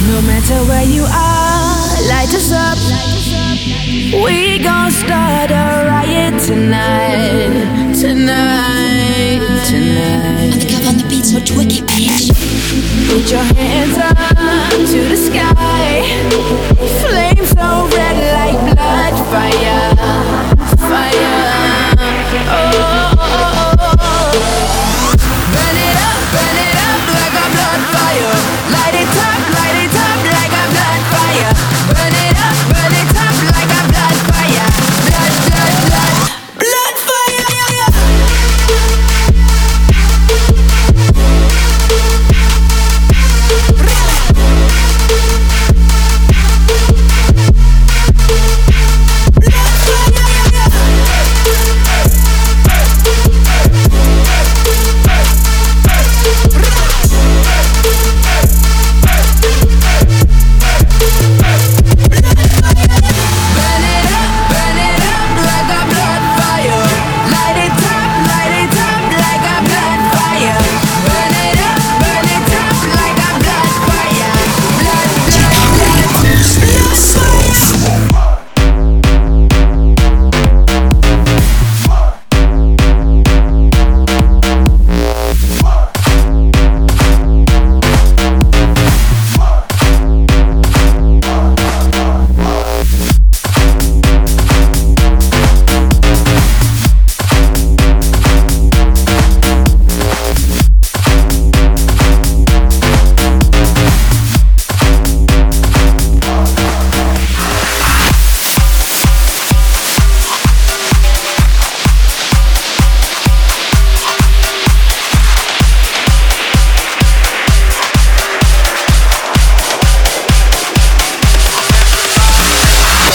No matter where you are, light us up. We gon' start a riot tonight, tonight, tonight. On the cover on the beat, so twick it, bitch. Put your hands up.